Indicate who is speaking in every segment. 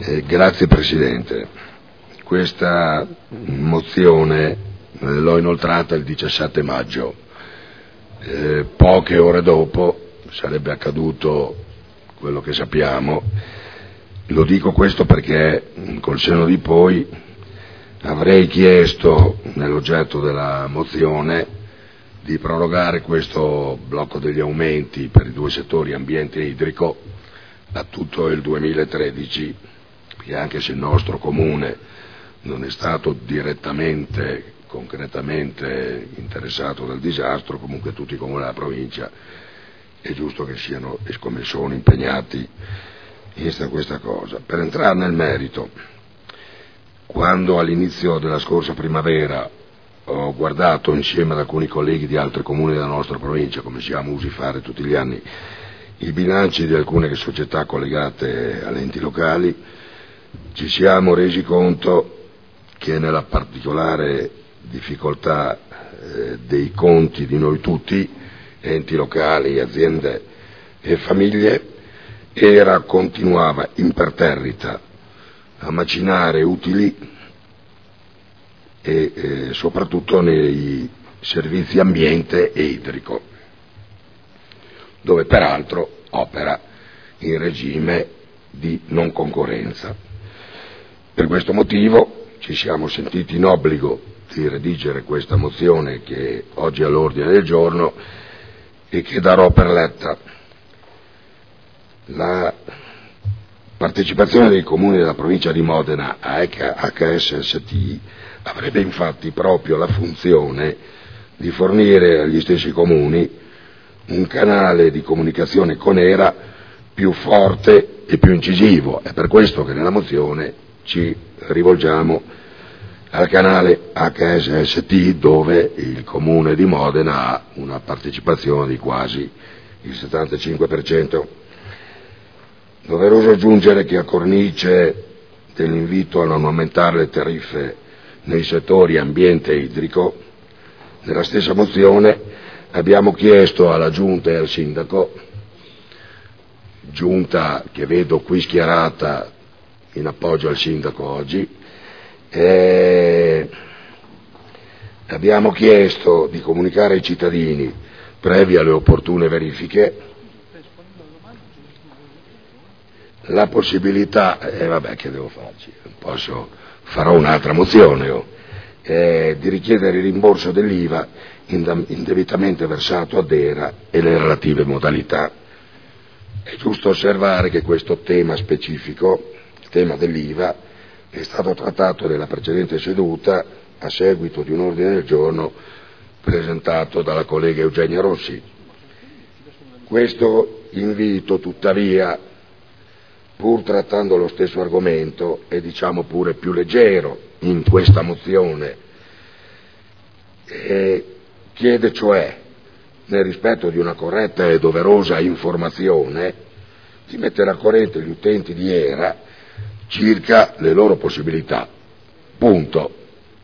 Speaker 1: Grazie Presidente. Questa mozione l'ho inoltrata il 17 maggio. Poche ore dopo sarebbe accaduto quello che sappiamo. Lo dico questo perché col senno di poi avrei chiesto nell'oggetto della mozione di prorogare questo blocco degli aumenti per i due settori ambiente e idrico a tutto il 2013, perché anche se il nostro comune non è stato direttamente, concretamente interessato dal disastro, comunque tutti i comuni della provincia è giusto che siano, e come sono, impegnati in questa cosa. Per entrare nel merito, quando all'inizio della scorsa primavera ho guardato insieme ad alcuni colleghi di altri comuni della nostra provincia, come siamo usi fare tutti gli anni, i bilanci di alcune società collegate alle enti locali, ci siamo resi conto che nella particolare difficoltà dei conti di noi tutti, enti locali, aziende e famiglie, continuava imperterrita a macinare utili e soprattutto nei servizi ambiente e idrico, dove peraltro opera in regime di non concorrenza. Per questo motivo ci siamo sentiti in obbligo di redigere questa mozione che oggi è all'ordine del giorno e che darò per letta. La partecipazione dei comuni della provincia di Modena a HSST avrebbe infatti proprio la funzione di fornire agli stessi comuni un canale di comunicazione con ERA più forte e più incisivo. È per questo che nella mozione ci rivolgiamo al canale HSST, dove il comune di Modena ha una partecipazione di quasi il 75%. Doveroso aggiungere che a cornice dell'invito a non aumentare le tariffe nei settori ambiente e idrico, nella stessa mozione abbiamo chiesto alla Giunta e al Sindaco, Giunta che vedo qui schierata in appoggio al Sindaco oggi, abbiamo chiesto di comunicare ai cittadini, previa le opportune verifiche, la possibilità, che devo farci? Farò un'altra mozione, di richiedere il rimborso dell'IVA indebitamente versato ad ERA e le relative modalità. È giusto osservare che questo tema specifico, il tema dell'IVA, è stato trattato nella precedente seduta a seguito di un ordine del giorno presentato dalla collega Eugenia Rossi. Questo invito, tuttavia, pur trattando lo stesso argomento, è diciamo pure più leggero in questa mozione, chiede cioè, nel rispetto di una corretta e doverosa informazione, di mettere al corrente gli utenti di ERA circa le loro possibilità. Punto.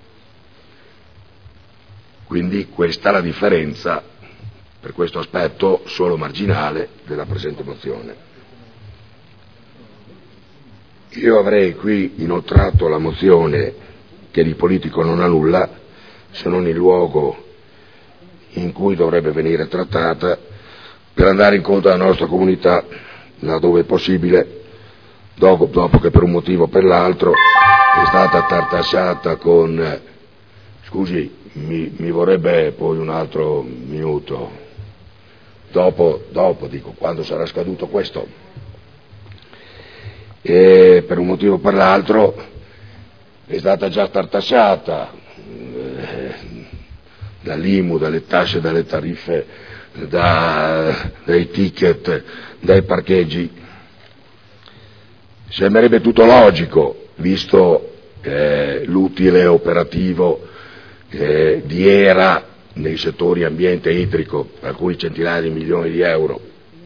Speaker 1: Quindi questa è la differenza, per questo aspetto solo marginale, della presente mozione. Io avrei qui inoltrato la mozione, che di politico non ha nulla, se non il luogo in cui dovrebbe venire trattata, per andare incontro alla nostra comunità, laddove è possibile, dopo che per un motivo o per l'altro è stata tartassata con... Scusi, mi vorrebbe poi un altro minuto, dopo dico, quando sarà scaduto questo, e per un motivo o per l'altro è stata già tartassata dall'IMU, dalle tasse, dalle tariffe, dai ticket, dai parcheggi. Sembrerebbe tutto logico, visto l'utile operativo di ERA nei settori ambiente e idrico, alcuni centinaia di milioni di euro.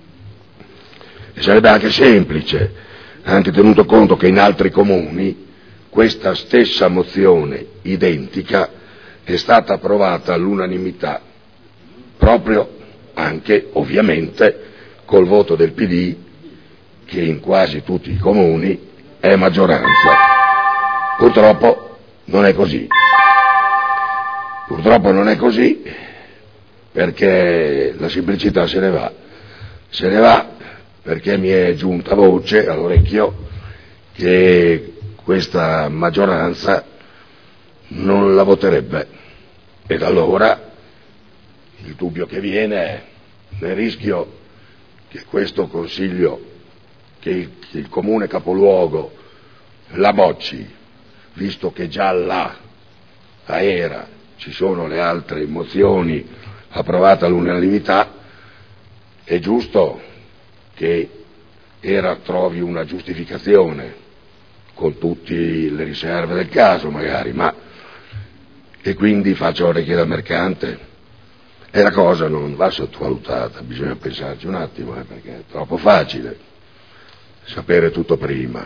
Speaker 1: E sarebbe anche semplice, anche tenuto conto che in altri comuni questa stessa mozione identica è stata approvata all'unanimità, proprio anche ovviamente col voto del PD, che in quasi tutti i comuni è maggioranza. Purtroppo non è così. Purtroppo non è così, perché la semplicità se ne va. Se ne va perché mi è giunta voce all'orecchio che questa maggioranza non la voterebbe, ed allora il dubbio che viene è: nel rischio che questo Consiglio, che il comune capoluogo la bocci, visto che già là a Era ci sono le altre mozioni approvate all'unanimità, è giusto che Era trovi una giustificazione, con tutte le riserve del caso magari, ma e quindi faccia orecchie da mercante. E la cosa non va sottovalutata, bisogna pensarci un attimo, perché è troppo facile sapere tutto prima.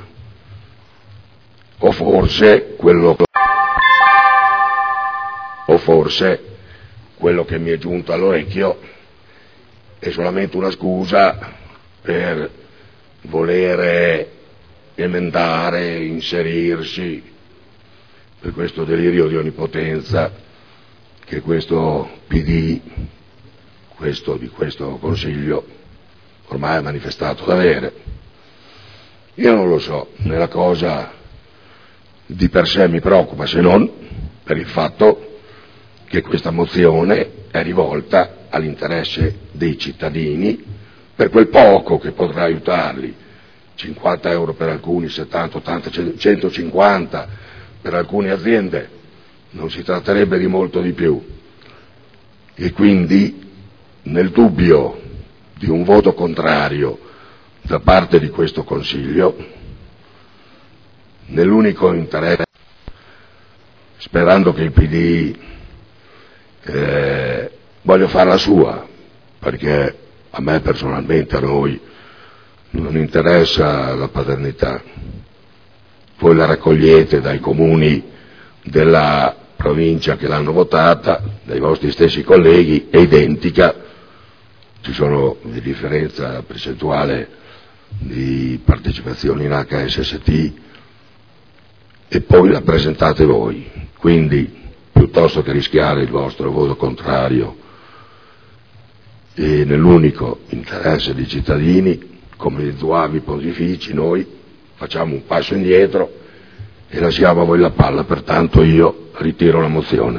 Speaker 1: O forse quello che mi è giunto all'orecchio è solamente una scusa per volere emendare, inserirsi, per questo delirio di onnipotenza che questo PD, di questo Consiglio, ormai ha manifestato d'avere. Io non lo so, nella cosa di per sé mi preoccupa, se non per il fatto che questa mozione è rivolta all'interesse dei cittadini, per quel poco che potrà aiutarli, 50 euro per alcuni, 70, 80, 150 per alcune aziende, non si tratterebbe di molto di più. E quindi, nel dubbio di un voto contrario da parte di questo Consiglio, nell'unico interesse, sperando che il PD voglia fare la sua, perché a me personalmente, a noi, non interessa la paternità. Voi la raccogliete dai comuni della provincia che l'hanno votata, dai vostri stessi colleghi, è identica, ci sono di differenza percentuale di partecipazione in HSST, e poi la presentate voi. Quindi, piuttosto che rischiare il vostro voto contrario e nell'unico interesse dei cittadini, come gli zuavi pontifici, noi facciamo un passo indietro e lasciamo a voi la palla. Pertanto io ritiro la mozione.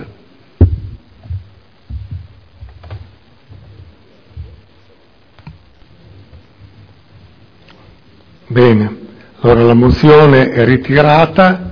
Speaker 2: Bene, allora la mozione è ritirata.